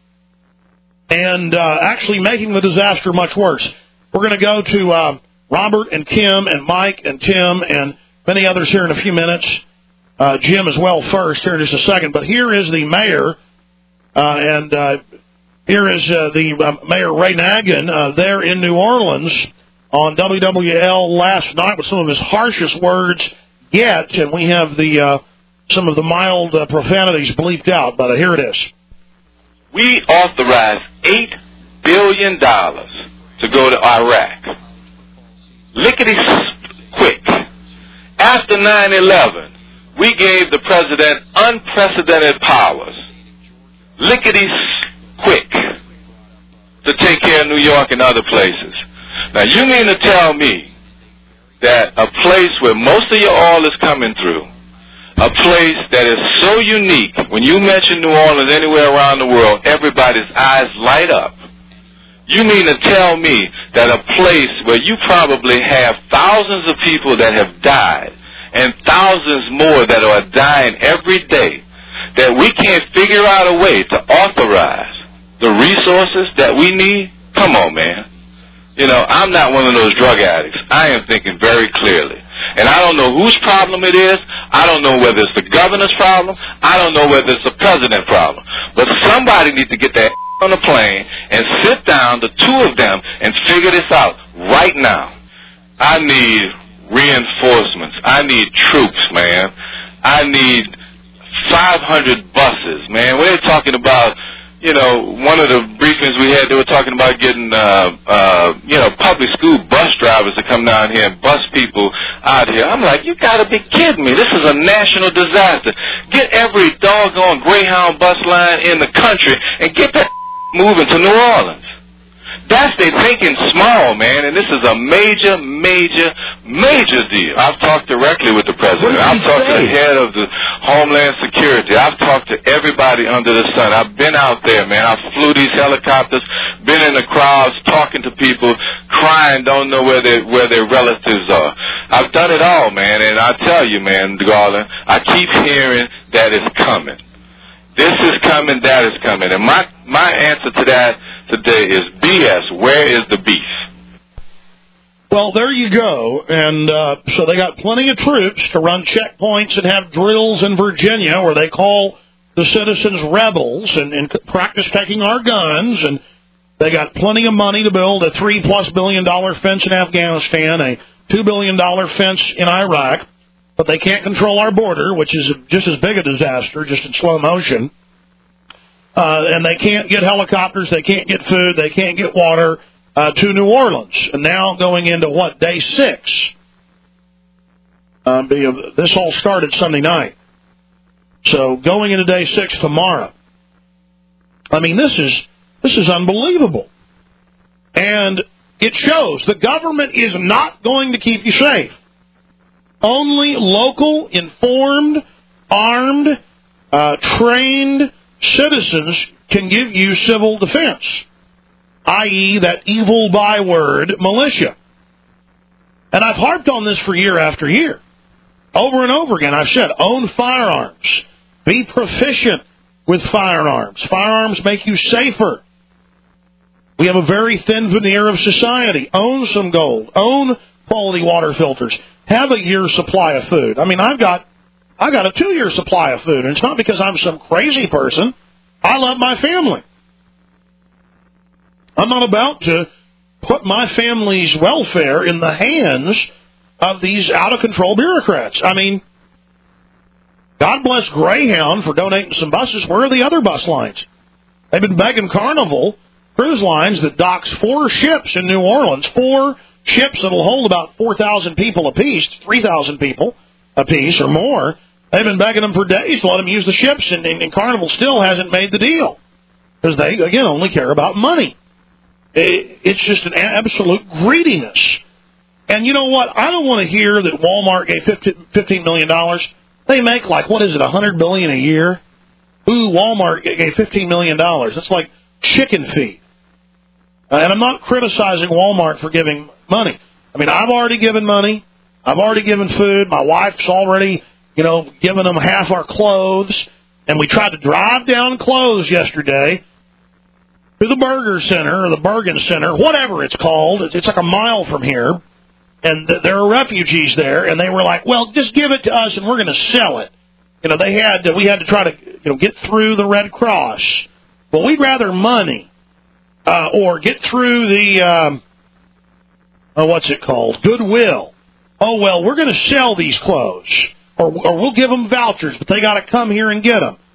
and actually making the disaster much worse. We're going to go to Robert and Kim and Mike and Tim and many others here in a few minutes. Jim as well first here in just a second. But here is the mayor, and here is the Mayor Ray Nagin there in New Orleans on WWL last night with some of his harshest words yet, and we have the some of the mild profanities bleeped out, but here it is. We authorized $8 billion to go to Iraq. Lickety-quick. After 9/11, we gave the president unprecedented powers. Lickety-quick. To take care of New York and other places. Now, you mean to tell me that a place where most of your oil is coming through, a place that is so unique, when you mention New Orleans anywhere around the world, everybody's eyes light up. You mean to tell me that a place where you probably have thousands of people that have died and thousands more that are dying every day, that we can't figure out a way to authorize the resources that we need? Come on, man. You know, I'm not one of those drug addicts. I am thinking very clearly. And I don't know whose problem it is. I don't know whether it's the governor's problem. I don't know whether it's the president's problem. But somebody needs to get their on the plane and sit down, the two of them, and figure this out right now. I need reinforcements. I need troops, man. I need 500 buses, man. We're talking about, you know, one of the briefings we had, they were talking about getting, public school bus drivers to come down here and bus people out here. I'm like, you gotta be kidding me. This is a national disaster. Get every doggone Greyhound bus line in the country and get that moving to New Orleans. That's they thinking small, man, and this is a major, major, major deal. I've talked directly with the president. I've talked to the head of the Homeland Security. I've talked to everybody under the sun. I've been out there, man. I flew these helicopters, been in the crowds, talking to people, crying, don't know where their relatives are. I've done it all, man, and I tell you, man, Garland, I keep hearing that it's coming. This is coming, that is coming. And my answer to that today is BS. Where is the beef? Well, there you go. And so they got plenty of troops to run checkpoints and have drills in Virginia where they call the citizens rebels and practice taking our guns. And they got plenty of money to build a $3+ billion fence in Afghanistan, a $2 billion fence in Iraq. But they can't control our border, which is just as big a disaster, just in slow motion. And they can't get helicopters, they can't get food, they can't get water to New Orleans. And now going into, day 6? This all started Sunday night. So going into day 6 tomorrow. I mean, this is unbelievable. And it shows the government is not going to keep you safe. Only local, informed, armed, trained citizens can give you civil defense, i.e. that evil byword, militia. And I've harped on this for year after year. Over and over again, I've said, own firearms. Be proficient with firearms. Firearms make you safer. We have a very thin veneer of society. Own some gold. Own quality water filters. Have a year's supply of food. I mean, I've got a 2-year supply of food, and it's not because I'm some crazy person. I love my family. I'm not about to put my family's welfare in the hands of these out-of-control bureaucrats. I mean, God bless Greyhound for donating some buses. Where are the other bus lines? They've been begging Carnival Cruise Lines that docks 4 ships in New Orleans, 4 ships that will hold about 4,000 people apiece, 3,000 people apiece or more. They've been begging them for days to let them use the ships, and Carnival still hasn't made the deal because they, again, only care about money. It's just an absolute greediness. And you know what? I don't want to hear that Walmart gave $15 million. They make like, what is it, $100 billion a year? Ooh, Walmart gave $15 million. That's like chicken feed. And I'm not criticizing Walmart for giving money. I mean, I've already given money. I've already given food. My wife's already, given them half our clothes. And we tried to drive down clothes yesterday to the Burger Center or the Bergen Center, whatever it's called. It's like a mile from here. And there are refugees there. And they were like, well, just give it to us and we're going to sell it. We had to try to get through the Red Cross. Well, we'd rather money. Or get through the, what's it called? Goodwill. Oh, well, we're going to sell these clothes. Or we'll give them vouchers, but they got to come here and get them.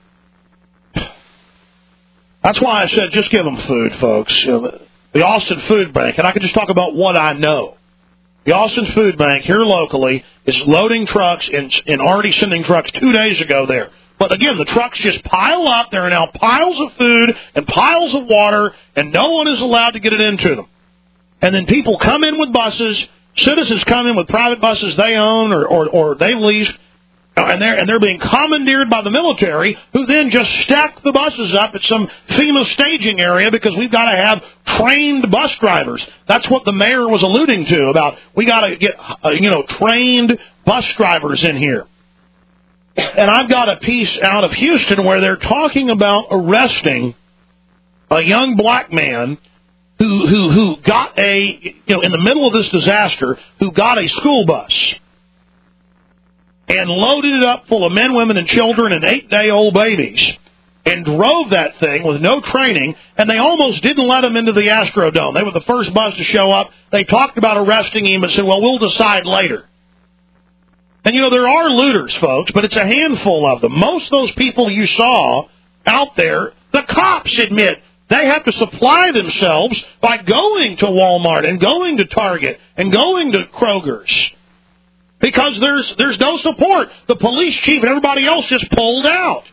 That's why I said just give them food, folks. The Austin Food Bank, and I can just talk about what I know. The Austin Food Bank here locally is loading trucks and already sending trucks 2 days ago there. But again, the trucks just pile up. There are now piles of food and piles of water, and no one is allowed to get it into them. And then people come in with buses. Citizens come in with private buses they own or they lease, and they're being commandeered by the military, who then just stack the buses up at some FEMA staging area because we've got to have trained bus drivers. That's what the mayor was alluding to about. We got to get trained bus drivers in here. And I've got a piece out of Houston where they're talking about arresting a young black man who got in the middle of this disaster, who got a school bus and loaded it up full of men, women, and children and 8-day-old babies and drove that thing with no training, and they almost didn't let him into the Astrodome. They were the first bus to show up. They talked about arresting him and said, well, we'll decide later. And, there are looters, folks, but it's a handful of them. Most of those people you saw out there, the cops admit they have to supply themselves by going to Walmart and going to Target and going to Kroger's because there's no support. The police chief and everybody else just pulled out.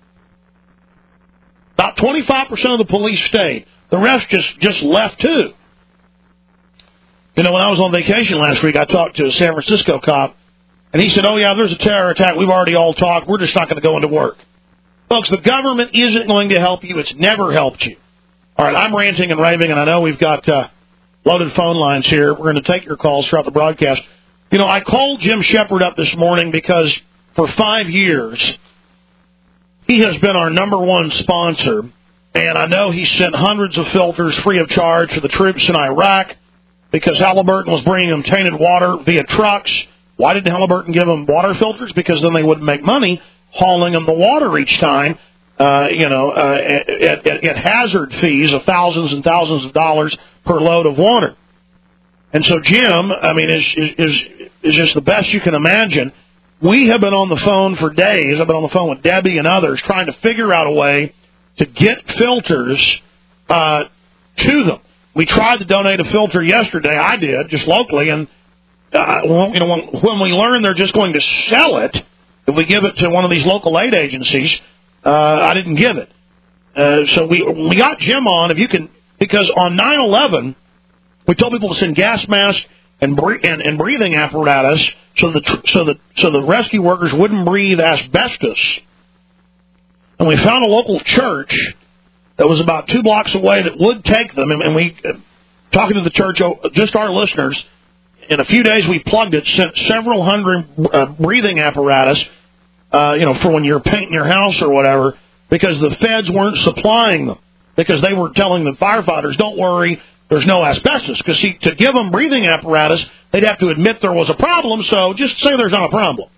About 25% of the police stayed. The rest just left, too. When I was on vacation last week, I talked to a San Francisco cop. And he said, oh, yeah, there's a terror attack. We've already all talked. We're just not going to go into work. Folks, the government isn't going to help you. It's never helped you. All right, I'm ranting and raving, and I know we've got loaded phone lines here. We're going to take your calls throughout the broadcast. I called Jim Shepard up this morning because for 5 years, he has been our number one sponsor. And I know he sent hundreds of filters free of charge to the troops in Iraq because Halliburton was bringing them tainted water via trucks. Why didn't Halliburton give them water filters? Because then they wouldn't make money hauling them the water each time, at hazard fees of thousands and thousands of dollars per load of water. And so Jim, is just the best you can imagine. We have been on the phone for days. I've been on the phone with Debbie and others trying to figure out a way to get filters to them. We tried to donate a filter yesterday. I did, just locally, and when we learn they're just going to sell it, if we give it to one of these local aid agencies, I didn't give it. So we got Jim on, if you can, because on 9/11 we told people to send gas masks and breathing apparatus so the rescue workers wouldn't breathe asbestos. And we found a local church that was about 2 blocks away that would take them, and we talking to the church, just our listeners. In a few days, we plugged it, sent several hundred breathing apparatus, for when you're painting your house or whatever. because the feds weren't supplying them, because they were telling the firefighters, don't worry, there's no asbestos. Because, see, to give them breathing apparatus, they'd have to admit there was a problem, so just say there's not a problem.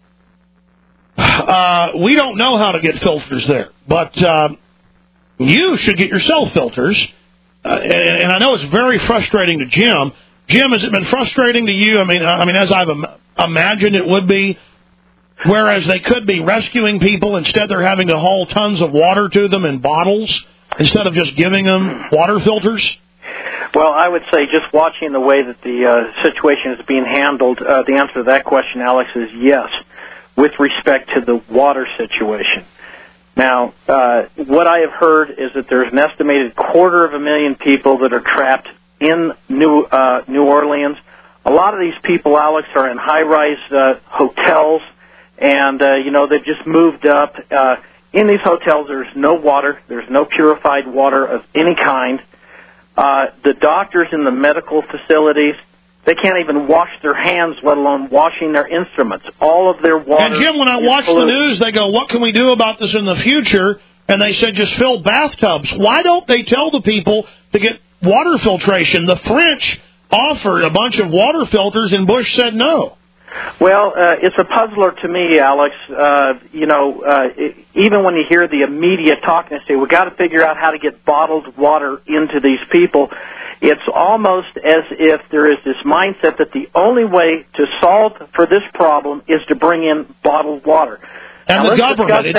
We don't know how to get filters there, but you should get yourself filters. And I know it's very frustrating to Jim. Jim, has it been frustrating to you? I mean, as I've imagined it would be, whereas they could be rescuing people, instead they're having to haul tons of water to them in bottles instead of just giving them water filters? Well, I would say just watching the way that the situation is being handled, the answer to that question, Alex, is yes, with respect to the water situation. Now, what I have heard is that there's an estimated 250,000 people that are trapped in New Orleans. A lot of these people, Alex, are in high-rise hotels, and, they've just moved up. In these hotels, there's no water. There's no purified water of any kind. The doctors in the medical facilities, they can't even wash their hands, let alone washing their instruments. All of their water. And Jim, when I watch the news, they go, what can we do about this in the future? And they said just fill bathtubs. Why don't they tell the people to get water filtration? The French offered a bunch of water filters, and Bush said no. Well, it's a puzzler to me, Alex. Even when you hear the media talking and say, we've got to figure out how to get bottled water into these people, it's almost as if there is this mindset that the only way to solve for this problem is to bring in bottled water. And now, the government,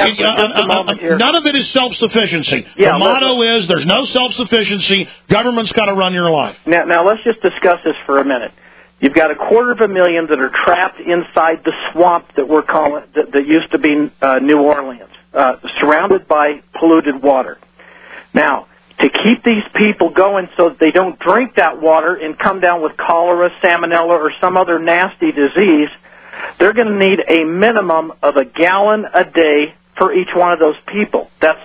none of it is self-sufficiency. Yeah, the motto is there's no self-sufficiency. Government's got to run your life. Now let's just discuss this for a minute. You've got 250,000 that are trapped inside the swamp that we're calling that used to be New Orleans, surrounded by polluted water. Now, to keep these people going so that they don't drink that water and come down with cholera, salmonella, or some other nasty disease, they're going to need a minimum of a gallon a day for each one of those people. That's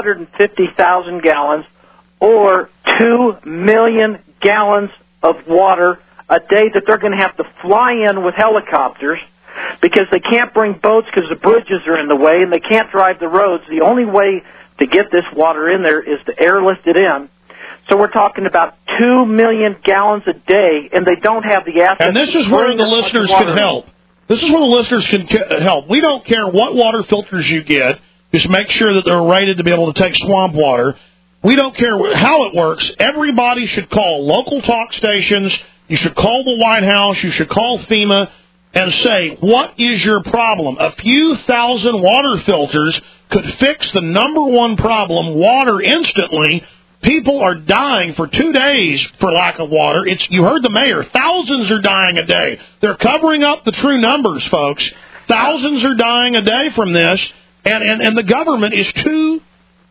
250,000 gallons, or 2 million gallons of water a day that they're going to have to fly in with helicopters, because they can't bring boats because the bridges are in the way and they can't drive the roads. The only way to get this water in there is to airlift it in. So we're talking about 2 million gallons a day, and they don't have the assets. And this is where the listeners can help. This is where the listeners can help. We don't care what water filters you get. Just make sure that they're rated to be able to take swamp water. We don't care how it works. Everybody should call local talk stations. You should call the White House. You should call FEMA and say, what is your problem? A few thousand water filters could fix the number one problem, water, instantly. People are dying for 2 days for lack of water. You heard the mayor. Thousands are dying a day. They're covering up the true numbers, folks. Thousands are dying a day from this, and the government is too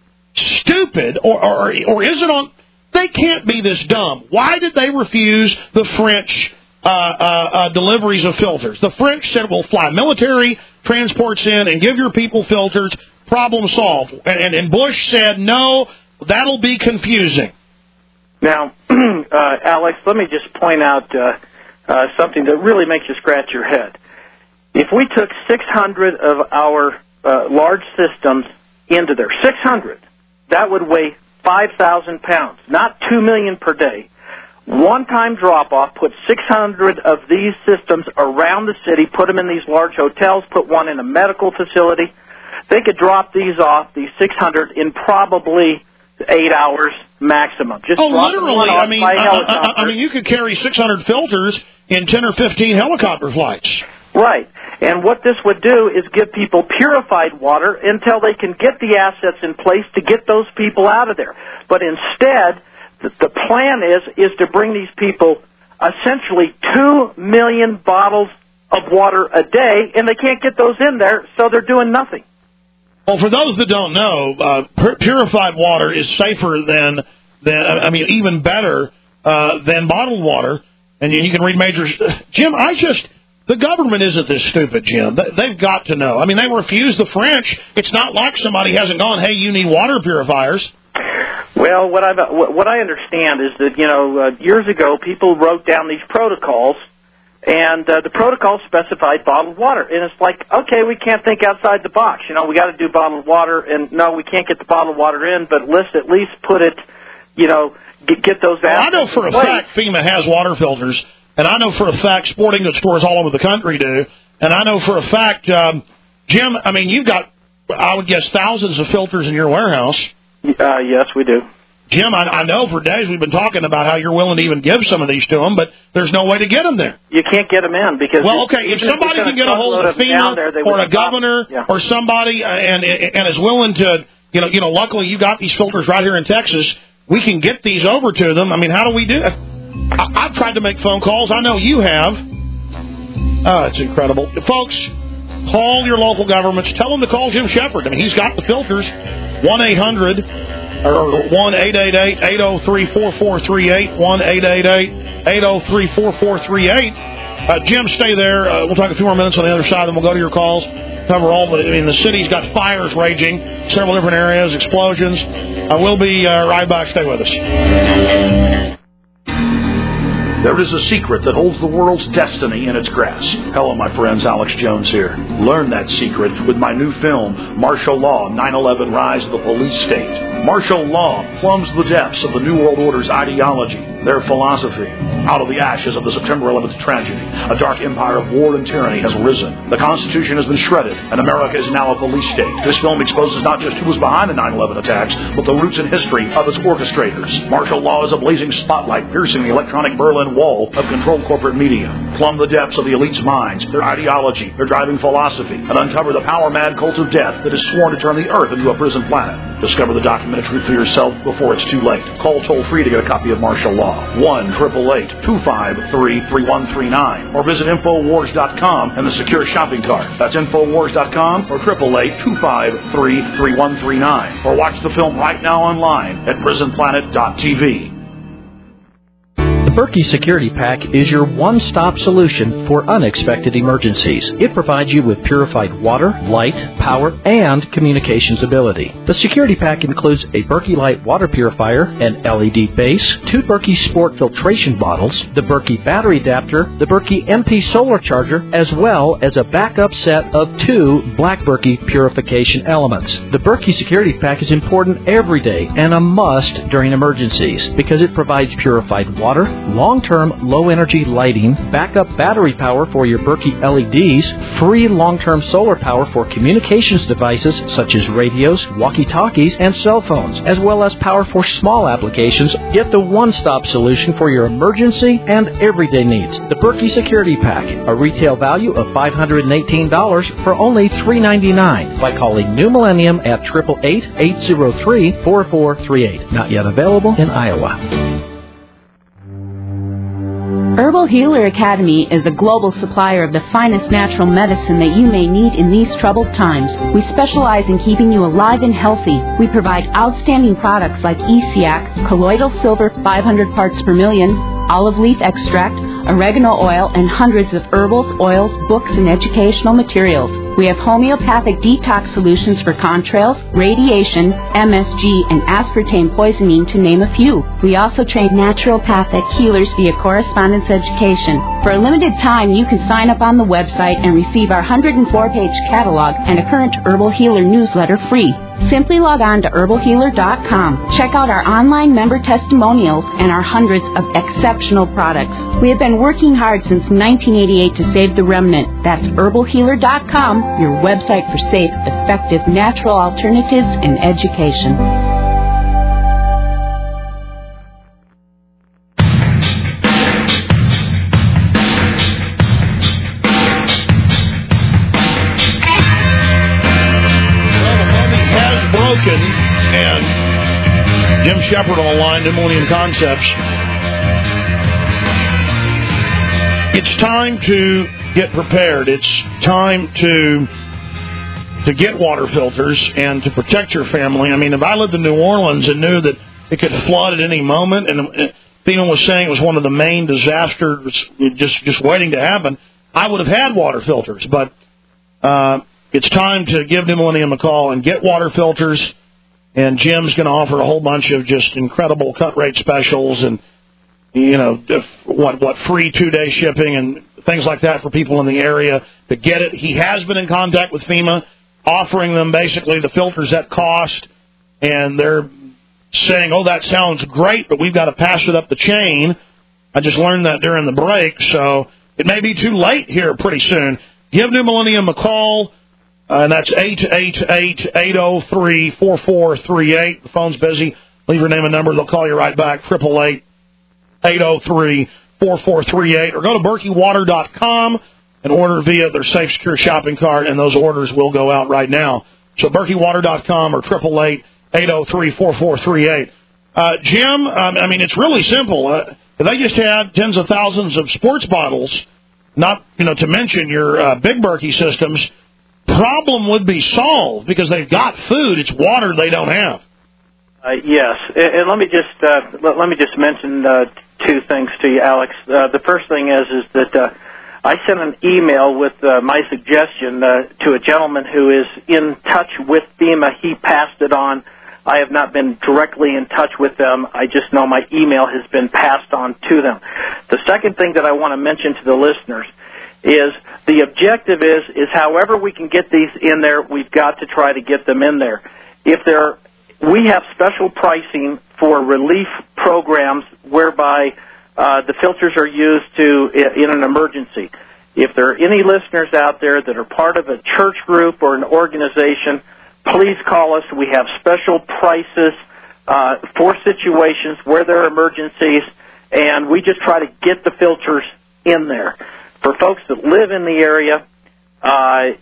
stupid, or is it on? They can't be this dumb. Why did they refuse the French deliveries of filters? The French said, we'll fly military transports in and give your people filters. Problem solved. And Bush said, no, that'll be confusing. Now, Alex, let me just point out something that really makes you scratch your head. If we took 600 of our large systems into there, 600, that would weigh 5,000 pounds, not 2 million per day. One-time drop-off, put 600 of these systems around the city, put them in these large hotels, put one in a medical facility. They could drop these off, these 600, in probably 8 hours maximum. Just literally. I mean, you could carry 600 filters in 10 or 15 helicopter flights. Right. And what this would do is give people purified water until they can get the assets in place to get those people out of there. But instead, the plan is to bring these people essentially 2 million bottles of water a day, and they can't get those in there, so they're doing nothing. Well, for those that don't know, purified water is safer than even better than bottled water. And you can read Major's. Jim, the government isn't this stupid, Jim. They've got to know. I mean, they refused the French. It's not like somebody hasn't gone, hey, you need water purifiers. Well, what I understand is that, years ago, people wrote down these protocols, And the protocol specified bottled water. And it's like, okay, we can't think outside the box. You know, we got to do bottled water. And, no, we can't get the bottled water in, but let's at least put it, you know, get those I know for a fact FEMA has water filters, and I know for a fact sporting goods stores all over the country do. And I know for a fact, Jim, I mean, you've got, I would guess, thousands of filters in your warehouse. Yes, we do. Jim, I know for days we've been talking about how you're willing to even give some of these to them, but there's no way to get them there. You can't get them in because... Well, okay, if somebody can get a hold of FEMA or a governor or somebody and is willing to, you know, luckily you got these filters right here in Texas, we can get these over to them. I mean, how do we do it? I've tried to make phone calls. I know you have. Oh, it's incredible. Folks, call your local governments. Tell them to call Jim Shepard. I mean, he's got the filters. 1-800... or 1-888-803-4438, 1-888-803-4438. Jim, stay there. We'll talk a few more minutes on the other side, and we'll go to your calls. Cover all the... I mean, the city's got fires raging, several different areas, explosions. We'll be right back. Stay with us. There is a secret that holds the world's destiny in its grasp. Hello, my friends. Alex Jones here. Learn that secret with my new film, Martial Law, 9/11 Rise of the Police State. Martial law plumbs the depths of the New World Order's ideology, their philosophy. Out of the ashes of the September 11th tragedy, a dark empire of war and tyranny has risen. The Constitution has been shredded, and America is now a police state. This film exposes not just who was behind the 9/11 attacks, but the roots and history of its orchestrators. Martial law is a blazing spotlight piercing the electronic Berlin Wall of controlled corporate media. Plumb the depths of the elite's minds, their ideology, their driving philosophy, and uncover the power-mad cult of death that is sworn to turn the Earth into a prison planet. Discover the documented truth for yourself before it's too late. Call toll-free to get a copy of Martial Law. 1-888-253-3139. Or visit Infowars.com and the secure shopping cart. That's Infowars.com or 888-253-3139. Or watch the film right now online at PrisonPlanet.tv. The Berkey Security Pack is your one-stop solution for unexpected emergencies. It provides you with purified water, light, power, and communications ability. The Security Pack includes a Berkey Light water purifier, an LED base, 2 Berkey Sport filtration bottles, the Berkey battery adapter, the Berkey MP solar charger, as well as a backup set of 2 Black Berkey purification elements. The Berkey Security Pack is important every day and a must during emergencies because it provides purified water, long-term low-energy lighting, backup battery power for your Berkey LEDs, free long-term solar power for communications devices such as radios, walkie-talkies, and cell phones, as well as power for small applications. Get the one-stop solution for your emergency and everyday needs. The Berkey Security Pack, a retail value of $518 for only $399 by calling New Millennium at 888-803-4438. Not yet available in Iowa. Herbal Healer Academy is a global supplier of the finest natural medicine that you may need in these troubled times. We specialize in keeping you alive and healthy. We provide outstanding products like ESEAC, colloidal silver 500 parts per million, olive leaf extract, oregano oil, and hundreds of herbals, oils, books, and educational materials. We have homeopathic detox solutions for contrails, radiation, MSG, and aspartame poisoning, to name a few. We also train naturopathic healers via correspondence education. For a limited time, you can sign up on the website and receive our 104-page catalog and a current Herbal Healer newsletter free. Simply log on to herbalhealer.com. Check out our online member testimonials and our hundreds of exceptional products. We have been working hard since 1988 to save the remnant. That's herbalhealer.com, your website for safe, effective, natural alternatives in education. And Jim Shepard on the line, New Millennium Concepts. It's time to get prepared. It's time to get water filters and to protect your family. I mean, if I lived in New Orleans and knew that it could flood at any moment, and FEMA was saying it was one of the main disasters just waiting to happen, I would have had water filters. But it's time to give New Millennium a call and get water filters. And Jim's going to offer a whole bunch of just incredible cut rate specials and, you know, what free 2-day shipping and things like that for people in the area to get it. He has been in contact with FEMA, offering them basically the filters at cost, and they're saying, oh, that sounds great, but we've got to pass it up the chain. I just learned that during the break, so it may be too late here pretty soon. Give New Millennium a call, and that's 888-803-4438. The phone's busy. Leave your name and number. They'll call you right back, 888-803-4438. Or go to BerkeyWater.com and order via their Safe Secure shopping cart, and those orders will go out right now. So BerkeyWater.com or 888-803-4438. Jim, I mean, it's really simple. If they just had tens of thousands of sports bottles, not, to mention your Big Berkey systems, problem would be solved because they've got food. It's water they don't have. Yes, and let me just mention two things to you, Alex. The first thing is that I sent an email with my suggestion to a gentleman who is in touch with FEMA. He passed it on. I have not been directly in touch with them. I just know my email has been passed on to them. The second thing that I want to mention to the listeners is the objective is however we can get these in there, we've got to try to get them in there. We have special pricing for relief programs whereby the filters are used in an emergency. If there are any listeners out there that are part of a church group or an organization, please call us. We have special prices for situations where there are emergencies, and we just try to get the filters in there. For folks that live in the area, I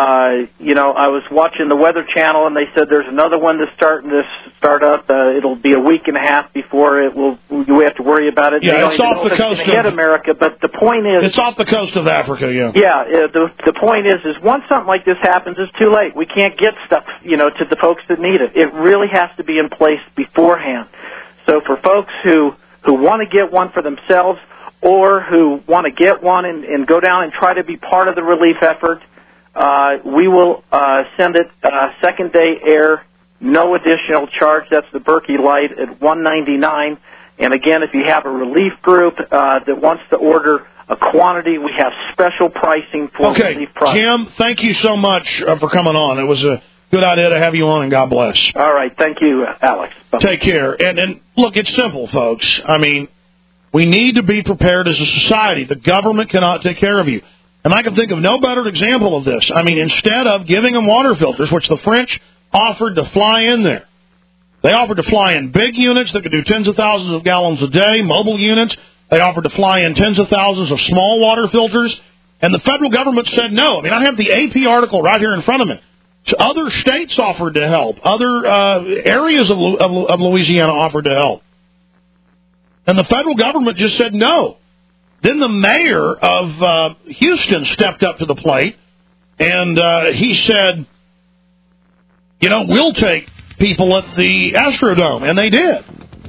was watching the Weather Channel, and they said there's another one that's starting to start up. It'll be a week and a half before you have to worry about it. Yeah, it's off the coast of America. But the point is, it's off the coast of Africa. Yeah. Yeah. The point is once something like this happens, it's too late. We can't get stuff, to the folks that need it. It really has to be in place beforehand. So for folks who want to get one for themselves or who want to get one and go down and try to be part of the relief effort, we will send it second day air, no additional charge. That's the Berkey Light at $199. And again, if you have a relief group that wants to order a quantity, we have special pricing for relief products. Jim, thank you so much for coming on. It was a good idea to have you on, and God bless. All right, thank you, Alex. Bye. Take care. And look, it's simple, folks. I mean, we need to be prepared as a society. The government cannot take care of you. And I can think of no better example of this. I mean, instead of giving them water filters, which the French offered to fly in there, they offered to fly in big units that could do tens of thousands of gallons a day, mobile units. They offered to fly in tens of thousands of small water filters. And the federal government said no. I mean, I have the AP article right here in front of me. So other states offered to help. Other areas of Louisiana offered to help. And the federal government just said no. Then the mayor of Houston stepped up to the plate, and he said, we'll take people at the Astrodome, and they did.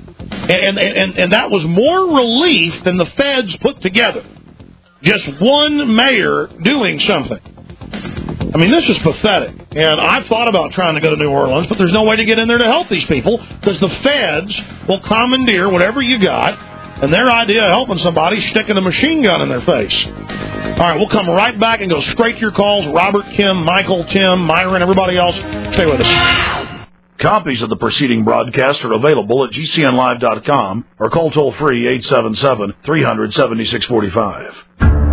And that was more relief than the feds put together. Just one mayor doing something. I mean, this is pathetic. And I've thought about trying to go to New Orleans, but there's no way to get in there to help these people because the feds will commandeer whatever you got. And their idea of helping somebody is sticking a machine gun in their face. All right, we'll come right back and go straight to your calls. Robert, Kim, Michael, Tim, Myron, everybody else, stay with us. Copies of the preceding broadcast are available at GCNlive.com or call toll-free 877-300-7645.